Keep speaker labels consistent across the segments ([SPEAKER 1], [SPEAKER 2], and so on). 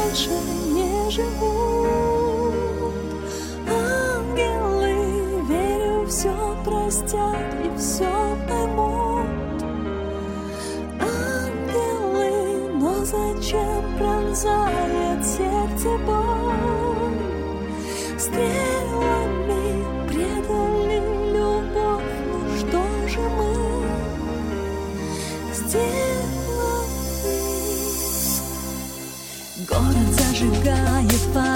[SPEAKER 1] больше не живут. Ангелы, верю, все простят и все поймут. Ангелы, но зачем пронзает сердце боль? Стрелами предали любовь, ну что же мы сделали? Город зажигает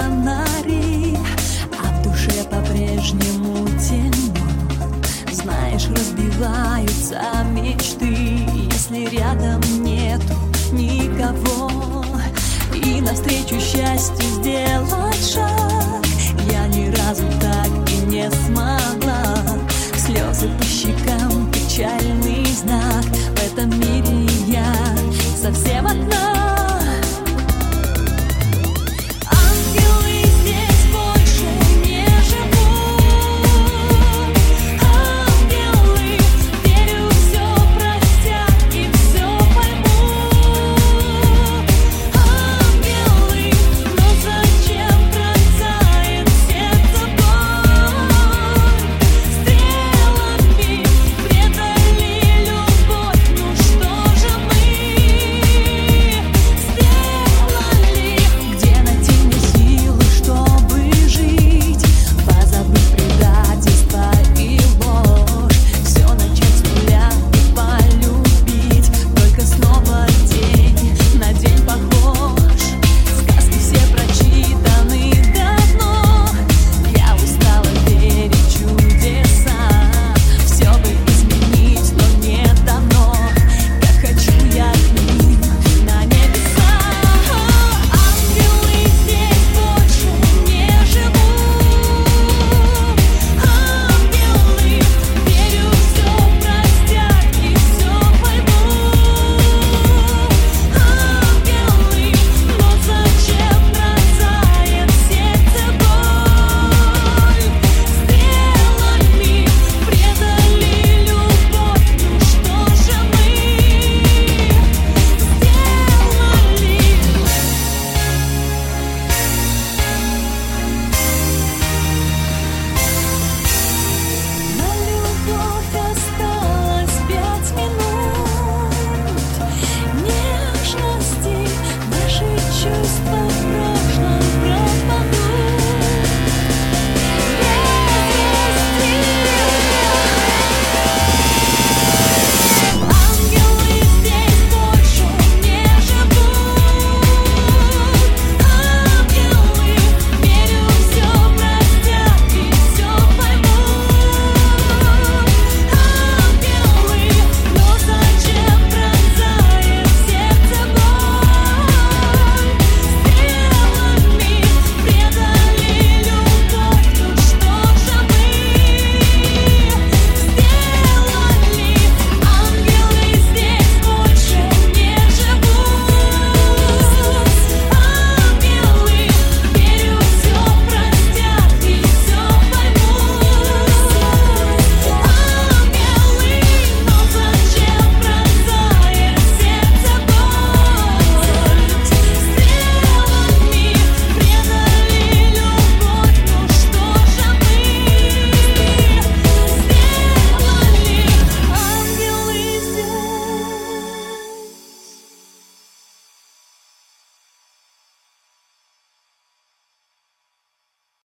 [SPEAKER 1] фонари, а в душе по-прежнему темно. Знаешь, разбиваются мечты, если рядом нету никого. И навстречу счастью сделать шаг я ни разу так и не смогла. Слезы по щекам, печальный знак. В этом мире я совсем одна. Чувства